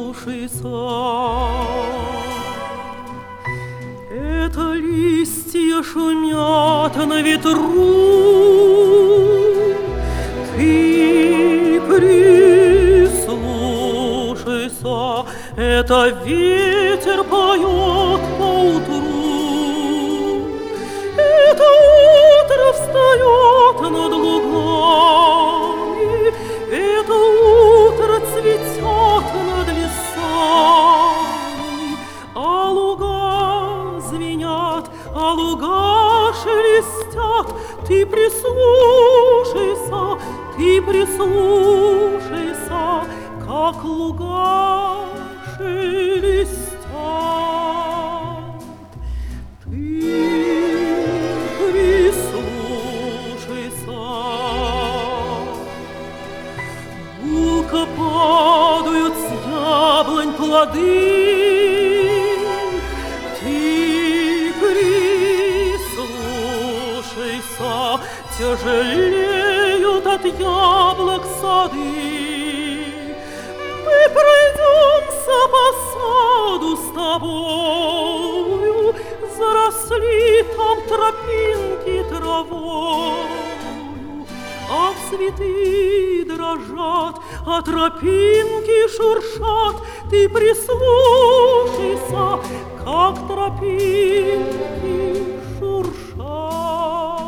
прислушайся. Это листья шумят на ветру, ты прислушайся, это ветер поет поутру, это утро встает над лугами, это утро цветет над лесами, а луга звенят, а луга шелестят. Ты прислушайся, как луга шелестят. Ты прислушайся. Гулко падают с яблонь плоды. Ты прислушайся, тяжелеют от яблок сады. Мы пройдемся по саду с тобою, заросли там тропинки травою, а цветы дрожат, а тропинки шуршат. Ты прислушайся, как тропинки шуршат.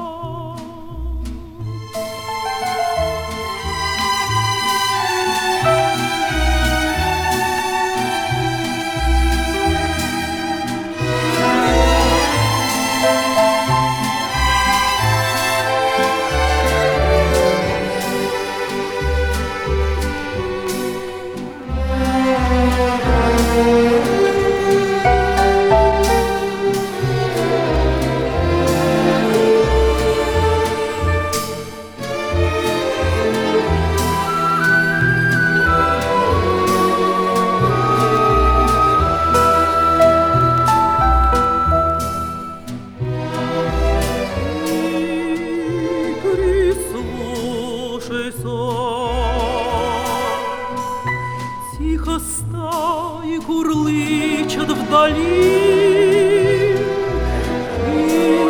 Тихо стаи курлычат вдали. Ты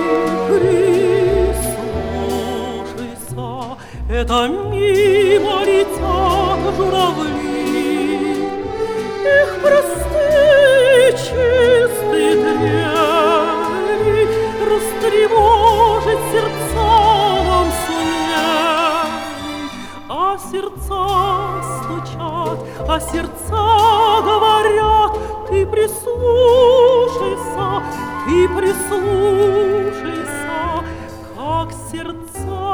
прислушайся, это мимо летят журавли. Их простые чистые трели растревожат сердца нам сумели, а сердца стучат, а сердца говорят. Ты прислушайся, как сердца